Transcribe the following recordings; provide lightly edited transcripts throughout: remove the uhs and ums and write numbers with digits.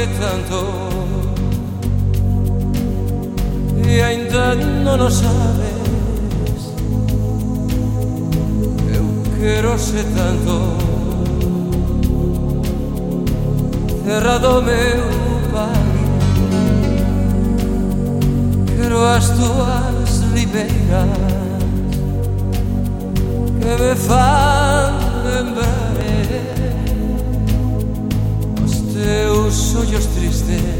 che tanto e ainda non o sabes. Eu quero se tanto terra do meu pai. Quero as tuas libeiras que me fan lembrar os teus ollos tristes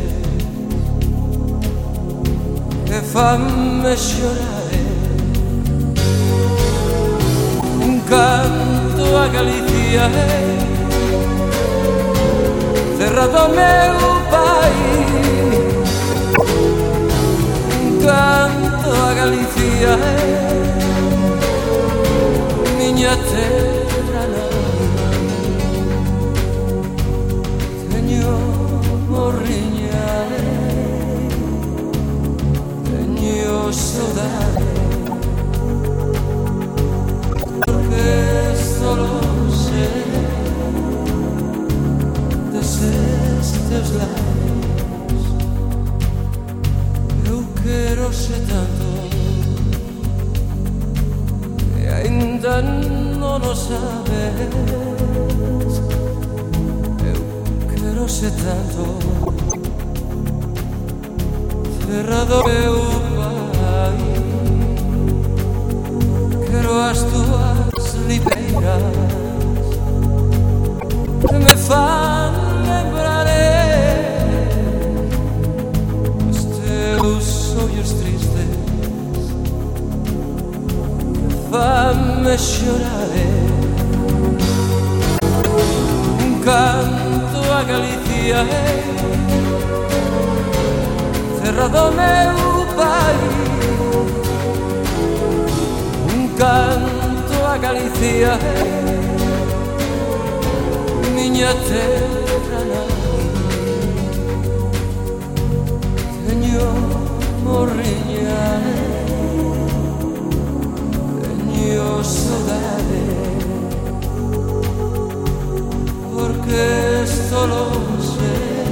que fan-me chorar. Un canto a Galicia, terra do meu pai. Un canto a Galicia, miña terra nada. Teño morriña, teño saudade, porque solo sei deses teus labios. Eu quero ser tanto e ainda non o sabes. Eu quero ser tanto terra do meu pai. Quero as tuas libeiras que me fan lembrar os teus ollos tristes que fan-me chorar. Un canto a Galicia, terra do meu pai. Un canto a Galicia, miña terra nai. Teño morriña, teño saudade, porque solo sei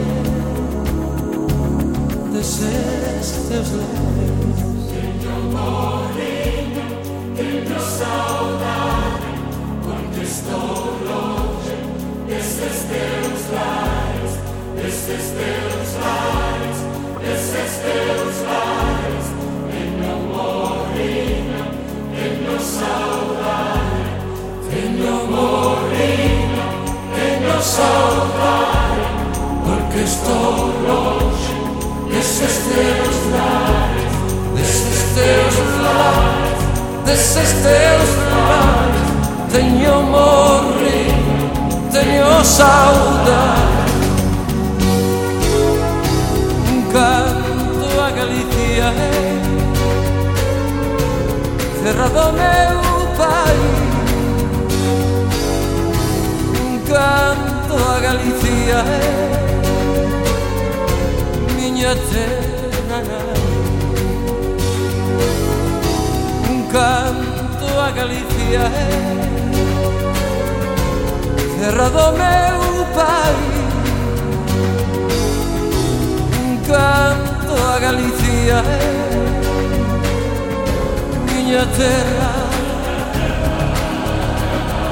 deses teus labios. Teño morriña, teño saudade, porque estou longe desses teus lares, desses teus lares, desses teus lares. Teño morriña, teño saudade, teño morriña, teño saudade, porque estou longe desses teus lares, desses teus lares, desses teus lares. Teño morriña, teño saudade. Un canto a Galicia, terra do meu pai. Un canto a Galicia, miña terra nai. Un canto a Galicia, terra do meu pai. Un canto a Galicia, miña terra,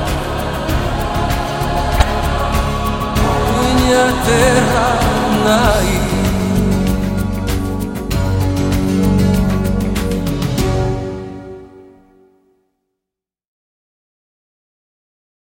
miña terra nai.